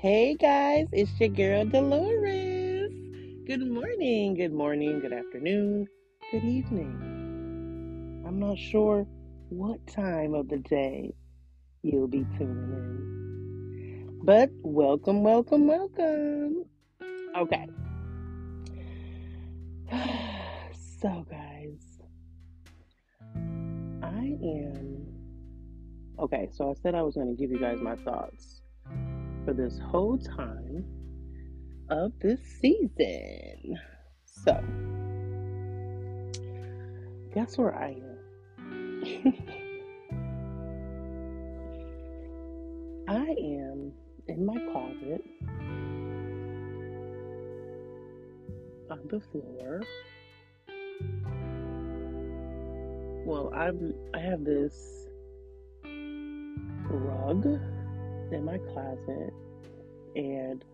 Hey guys, it's your girl Dolores. Good morning, good afternoon, good evening. I'm not sure what time of the day you'll be tuning in, but welcome. Okay, so guys, I am okay. So I said I was going to give you guys my thoughts for this whole time of this season. So, guess where I am? I am in my closet on the floor. Well, I have this rug in my closet, and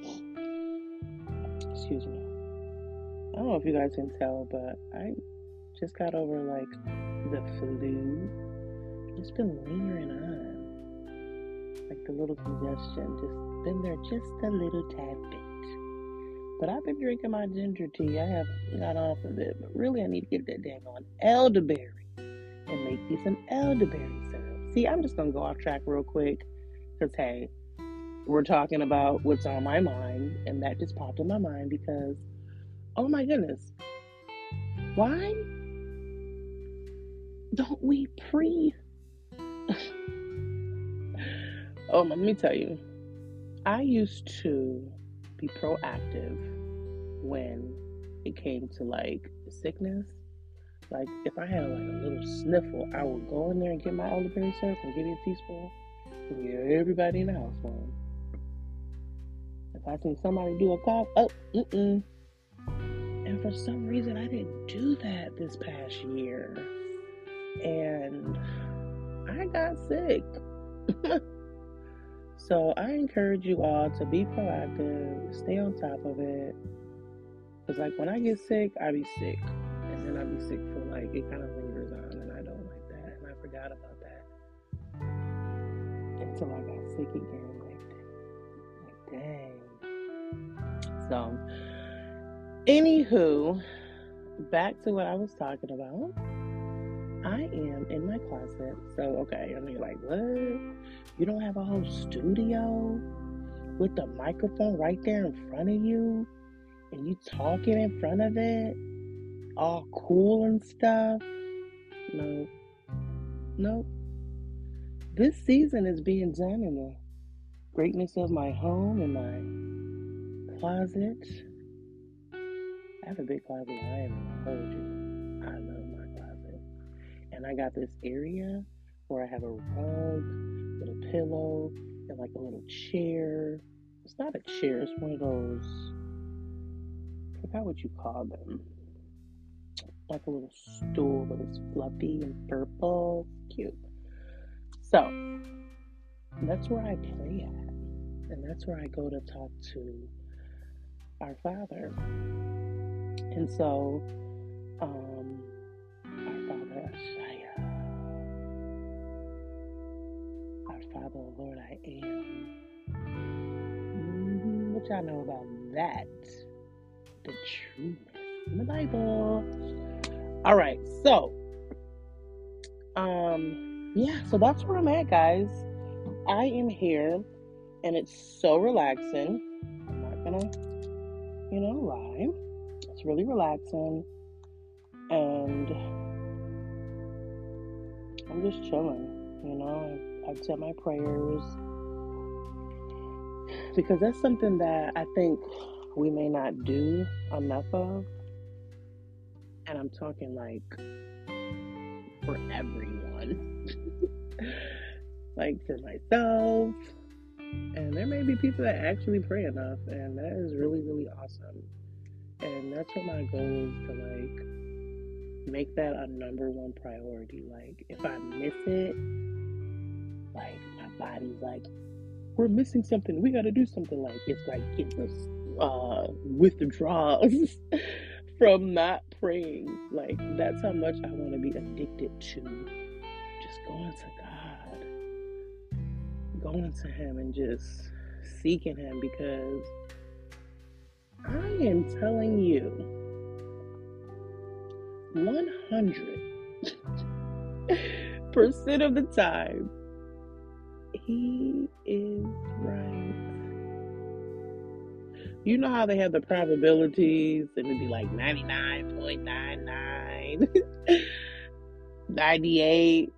excuse me. I don't know if you guys can tell, but I just got over like the flu. It's been lingering on, like the little congestion, just been there just a little tad bit. But I've been drinking my ginger tea. I have got off of it, but really I need to get that dang on elderberry and make me some elderberry syrup. See, I'm just gonna go off track real quick, cause hey, we're talking about what's on my mind, and that just popped in my mind because, oh my goodness, why don't we pre? Oh, let me tell you, I used to be proactive when it came to like sickness. Like if I had like a little sniffle, I would go in there and get my elderberry syrup and give you a teaspoon and get everybody in the house one. If I see somebody do a cough, mm-mm. And for some reason, I didn't do that this past year. And I got sick. So I encourage you all to be proactive, stay on top of it. Because like when I get sick, I be sick. And then I be sick for like, it kind of lingers on and I don't like that. And I forgot about that until I got sick again. Like dang. So, anywho, back to what I was talking about. I am in my closet. So, okay, I mean, like, what? You don't have a whole studio with the microphone right there in front of you and you talking in front of it, all cool and stuff? No. This season is being done in the greatness of my home and my closet. I have a big closet. I am gonna hold you. I love my closet. And I got this area where I have a rug with a pillow and like a little chair. It's not a chair, it's one of those, I forgot what you call them. Like a little stool, but it's fluffy and purple. Cute. So, that's where I pray at. And that's where I go to talk to our Father. And so, our Father, our Father, Lord, I am. What y'all know about that? The trueness in the Bible. All right, so, yeah, so that's where I'm at, guys. I am here, and it's so relaxing. I'm not gonna, lie. It's really relaxing, and I'm just chilling. I've said my prayers because that's something that I think we may not do enough of, and I'm talking like for everyone, like for myself, and there may be people that actually pray enough, and that is really, really awesome. And that's what my goal is, to like make that a number one priority. Like if I miss it, like my body's like, we're missing something, we got to do something. Like it's like it just withdraws from not praying. Like that's how much I want to be addicted to just going to God, going to Him and just seeking Him, because I am telling you, 100% of the time, He is right. You know how they have the probabilities, and it'd be like 99.99, 98.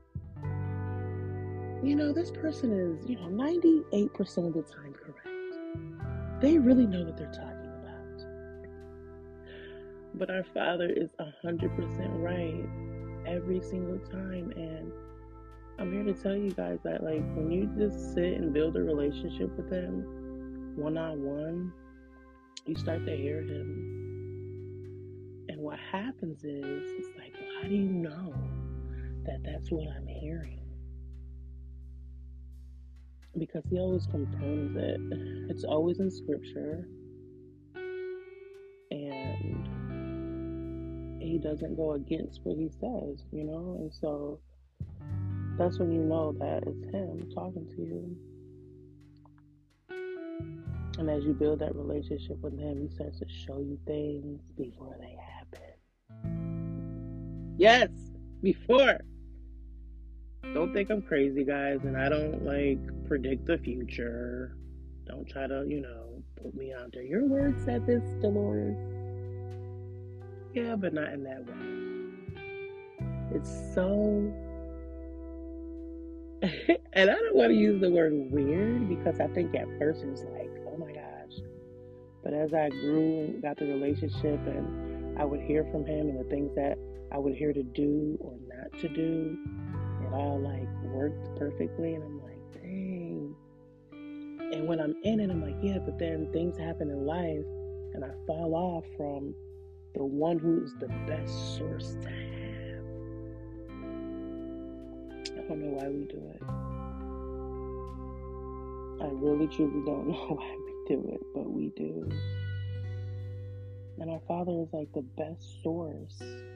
This person is, 98% of the time correct. They really know what they're talking about. But our Father is 100% right every single time. And I'm here to tell you guys that, like, when you just sit and build a relationship with Him one-on-one, you start to hear Him. And what happens is, it's like, well, how do you know that that's what I'm hearing? Because He always confirms it. It's always in Scripture. And He doesn't go against what He says, And so that's when you know that it's Him talking to you. And as you build that relationship with Him, He starts to show you things before they happen. Yes, before. Don't think I'm crazy, guys, and I don't predict the future. Don't try to, put me out there. Your word said this, Dolores. Yeah, but not in that way. It's so... and I don't want to use the word weird, because I think at first it was like, oh my gosh. But as I grew and got the relationship, and I would hear from Him, and the things that I would hear to do or not to do, it all worked perfectly. And I'm like, dang. And when I'm in it, I'm like, yeah, but then things happen in life, and I fall off from the one who is the best source to have. I don't know why we do it. I really, truly don't know why we do it, but we do. And our Father is like the best source,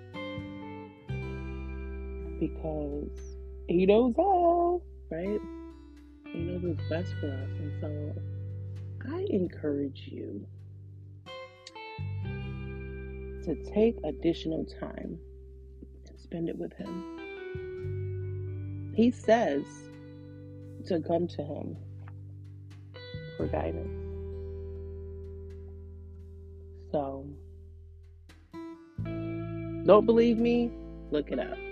because He knows all, right? He knows what's best for us. And so I encourage you to take additional time and spend it with Him. He says to come to Him for guidance. So, don't believe me? Look it up.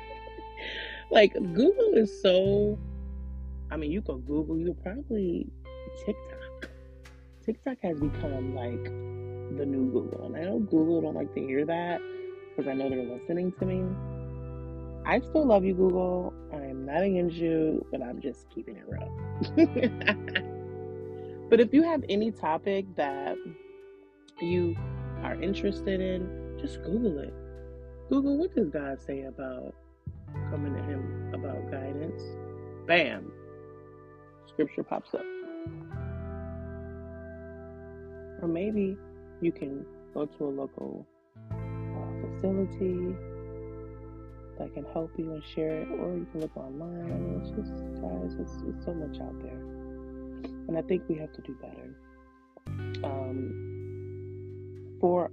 Google is so... you could Google, you could probably... TikTok. TikTok has become the new Google. And I know Google don't like to hear that, because I know they're listening to me. I still love you, Google. I'm not against you, but I'm just keeping it real. But if you have any topic that you are interested in, just Google it. Google, what does God say about coming to Him about guidance? Bam. Scripture pops up. Or maybe you can go to a local facility that can help you and share it, or you can look online. It's just, guys, it's so much out there. And I think we have to do better. For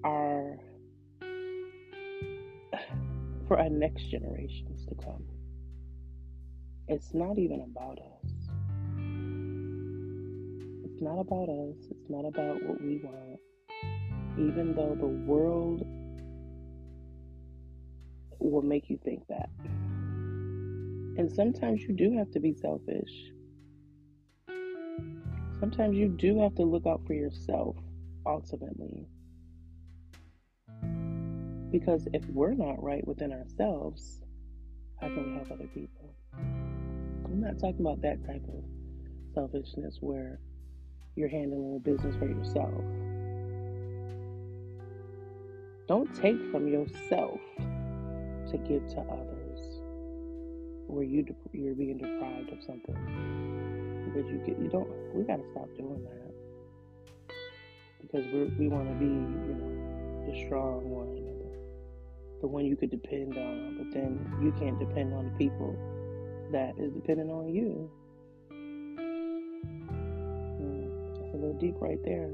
our next generations to come. It's not even about us. It's not about us. It's not about what we want. Even though the world will make you think that. And sometimes you do have to be selfish. Sometimes you do have to look out for yourself, ultimately. Because if we're not right within ourselves, how can we help other people? I'm not talking about that type of selfishness where you're handling a business for yourself. Don't take from yourself to give to others, where you're being deprived of something because we got to stop doing that, because we want to be, the strong one, the one you could depend on, but then you can't depend on the people that is dependent on you. little deep right there.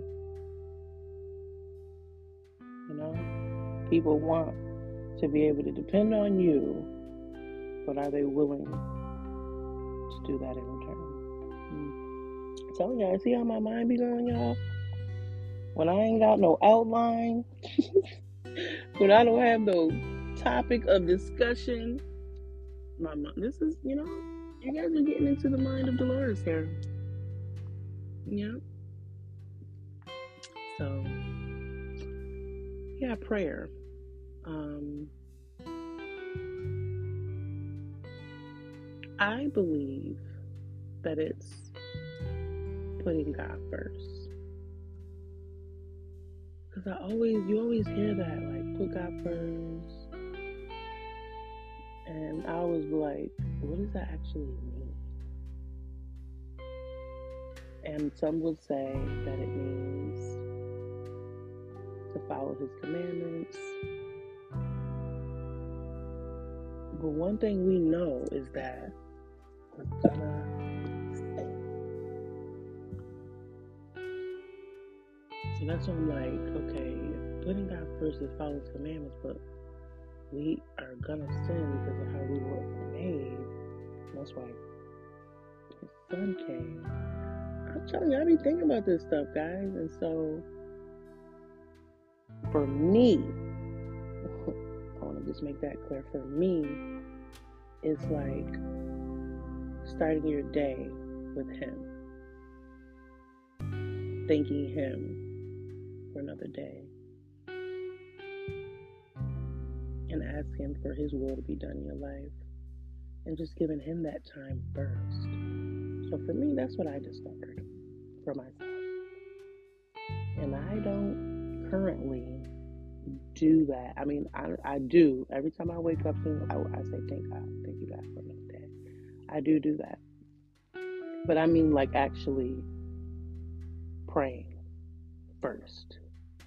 People want to be able to depend on you, but are they willing to do that in return? I'm telling y'all, see how my mind be going, y'all? When I ain't got no outline, when I don't have no topic of discussion, my mind, this is, you guys are getting into the mind of Dolores here. Yeah. So, yeah, prayer. I believe that it's putting God first. Because you always hear that, like, put God first. And I always be like, what does that actually mean? And some would say that it means to follow His commandments. But one thing we know is that we're gonna sin. So that's why I'm like, okay, if putting God first is follow His commandments, but we are gonna sin because of how we were made. That's why His Son came. I'm telling you, I be thinking about this stuff, guys. And so, for me, I want to just make that clear. For me, it's like starting your day with Him, thanking Him for another day, and asking Him for His will to be done in your life, and just giving Him that time first. So for me, that's what I discovered for myself. And I don't currently do that. I mean, I do. Every time I wake up, I say, thank God. Thank you, God, for another day. I do that. But I mean, like, actually praying first.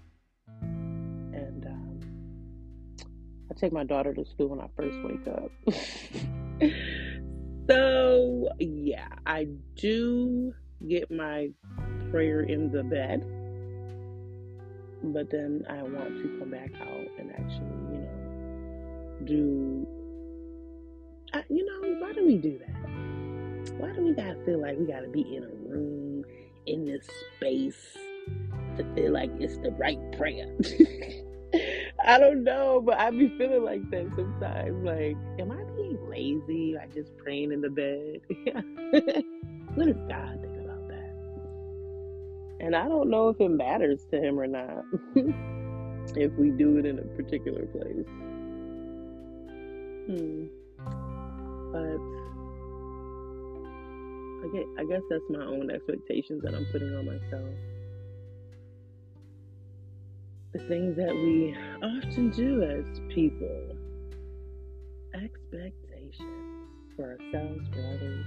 And I take my daughter to school when I first wake up. So, yeah, I do get my prayer in the bed. But then I want to come back out and actually, why do we do that? Why do we gotta feel like we gotta be in a room, in this space, to feel like it's the right prayer? I don't know, but I be feeling like that sometimes. Like, am I being lazy? Like, just praying in the bed? What does God think about that? And I don't know if it matters to Him or not, if we do it in a particular place. But I guess that's my own expectations that I'm putting on myself. The things that we often do as people. Expectations for ourselves, for others.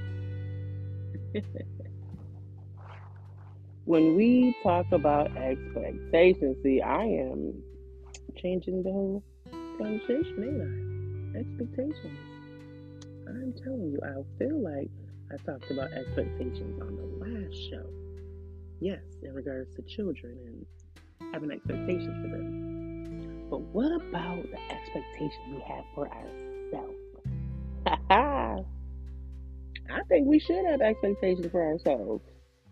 When we talk about expectations, see, I am changing the whole conversation, ain't I? Expectations. I'm telling you, I feel like I talked about expectations on the last show. Yes, in regards to children and having expectations for them. But what about the expectations we have for ourselves? I think we should have expectations for ourselves.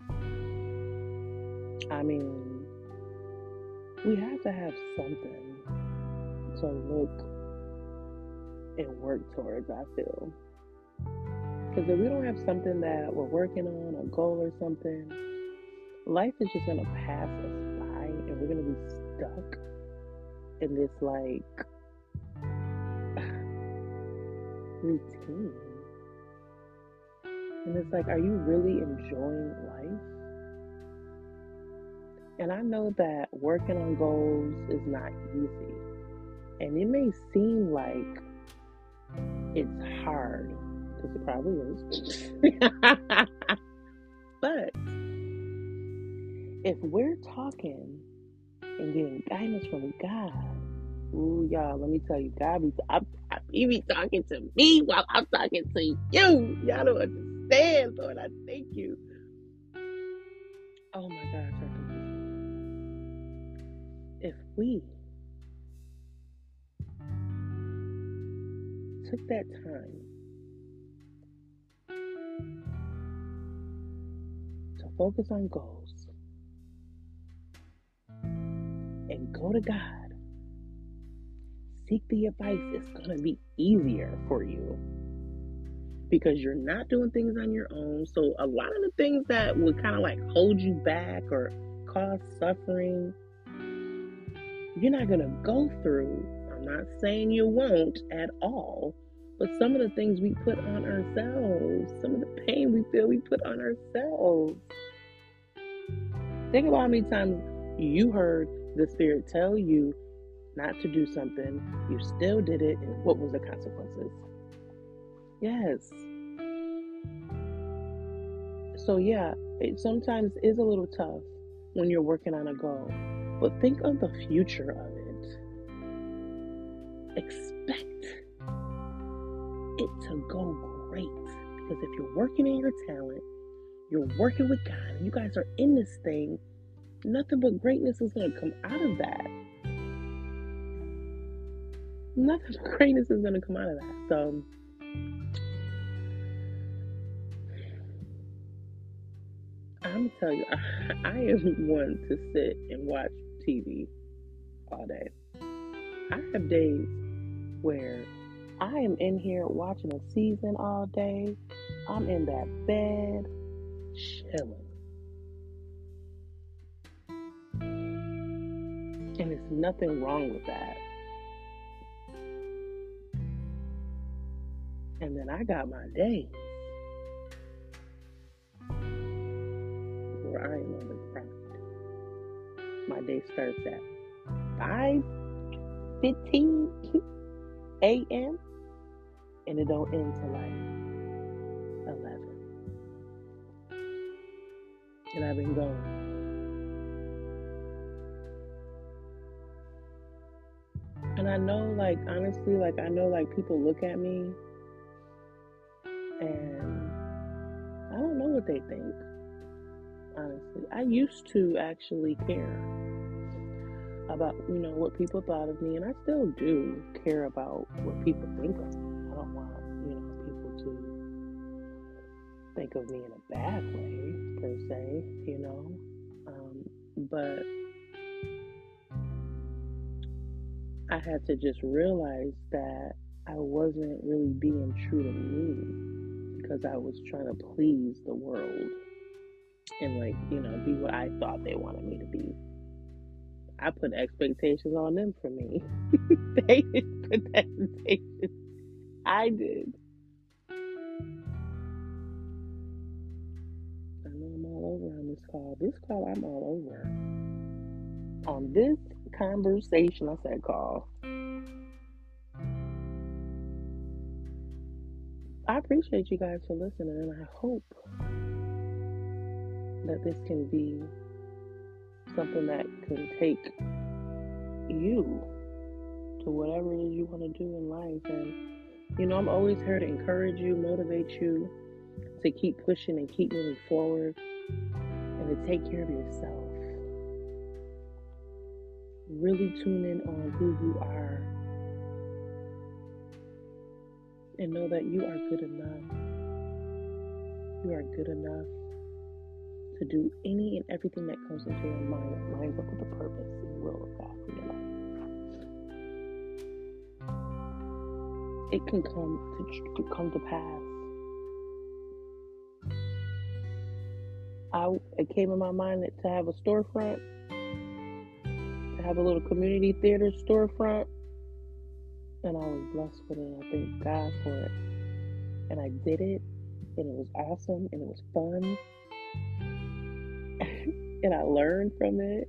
I mean, we have to have something to look and work towards, I feel. Because if we don't have something that we're working on, a goal or something, life is just going to pass us by and we're going to be stuck in this, like, routine. And it's like, are you really enjoying life? And I know that working on goals is not easy. And it may seem like it's hard, because it probably is. But if we're talking and getting guidance from God, ooh, y'all, let me tell you, God He be talking to me while I'm talking to you. Y'all don't understand, Lord. I thank you. Oh my gosh, I completely. If we took that time to focus on goals and go to God, seek the advice, it's going to be easier for you because you're not doing things on your own. So, a lot of the things that would kind of like hold you back or cause suffering, you're not going to go through. I'm not saying you won't at all, but some of the things we put on ourselves, some of the pain we feel we put on ourselves. Think about how many times you heard the Spirit tell you not to do something, you still did it, and what was the consequences? Yes. So, yeah, it sometimes is a little tough when you're working on a goal, but think of the future of it. Expect it to go great because if you're working in your talent, you're working with God, and you guys are in this thing, nothing but greatness is going to come out of that. Nothing but greatness is going to come out of that. So, I'm tell you, I am one to sit and watch TV all day. I have days where I am in here watching a season all day. I'm in that bed, chilling. And there's nothing wrong with that. And then I got my days where I am on the grind. My day starts at 5:15 a.m. and it don't end till like 11. And I've been going. And I know, like, honestly, like, I know, like, people look at me and I don't know what they think, honestly. I used to actually care about, what people thought of me, and I still do care about what people think of me. I don't want, people to think of me in a bad way, per se, but I had to just realize that I wasn't really being true to me because I was trying to please the world and, like, be what I thought they wanted me to be. I put expectations on them for me. They didn't put expectations. I did. I know I'm all over on this call. This call, I'm all over. On this conversation, I said call. I appreciate you guys for listening, and I hope that this can be something that can take you to whatever it is you want to do in life. And, I'm always here to encourage you, motivate you to keep pushing and keep moving forward and to take care of yourself. Really tune in on who you are and know that you are good enough. You are good enough to do any and everything that comes into your mind that lines up with the purpose and will of God for your life. It can come to pass. It came in my mind to have a storefront, to have a little community theater storefront, and I was blessed with it. I thank God for it. And I did it, and it was awesome, and it was fun, and I learned from it.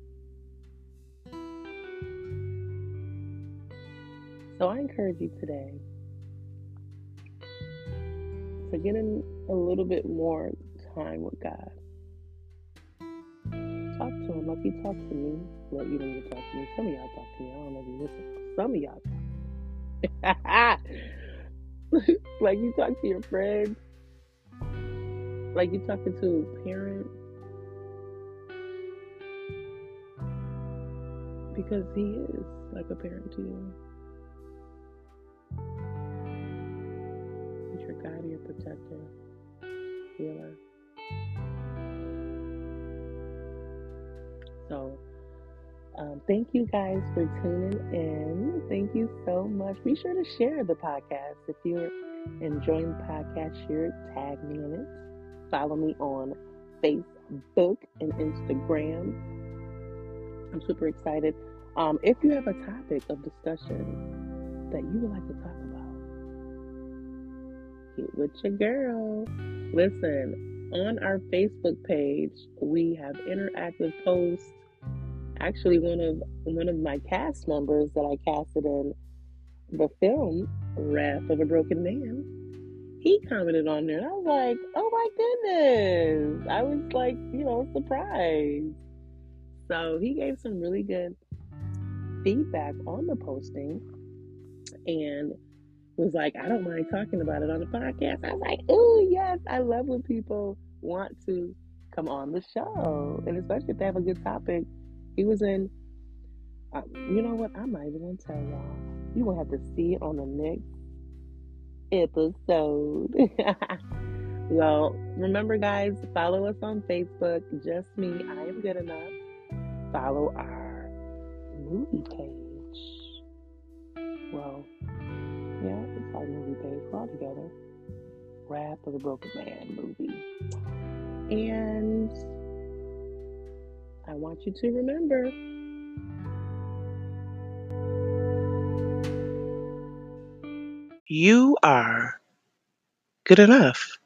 So I encourage you today to get in a little bit more time with God. Talk to Him like you talk to me. Well, you don't even talk to me. Some of y'all talk to me. I don't know if you listen. Some of y'all talk. Like you talk to your friends. Like you talking to a parent. because he is like a parent to you. He's your guide, your protector, healer. So, thank you guys for tuning in. Thank you so much. Be sure to share the podcast. If you're enjoying the podcast, share it, tag me in it. Follow me on Facebook and Instagram. I'm super excited. If you have a topic of discussion that you would like to talk about, get with your girl. Listen, on our Facebook page, we have interactive posts. Actually, one of my cast members that I casted in the film Wrath of a Broken Man, he commented on there, and I was like, oh my goodness. I was like, surprised. So he gave some really good feedback on the posting and was like, I don't mind talking about it on the podcast. I was like, oh, yes, I love when people want to come on the show, and especially if they have a good topic. He was in, you know what? I'm not even going to tell y'all. You won't have to see it on the next episode. Well, remember, guys, follow us on Facebook. Just me, I am good enough. Follow our movie page. Well, yeah, it's our movie page. We're all together. Wrath of the Broken Man movie. And I want you to remember, you are good enough.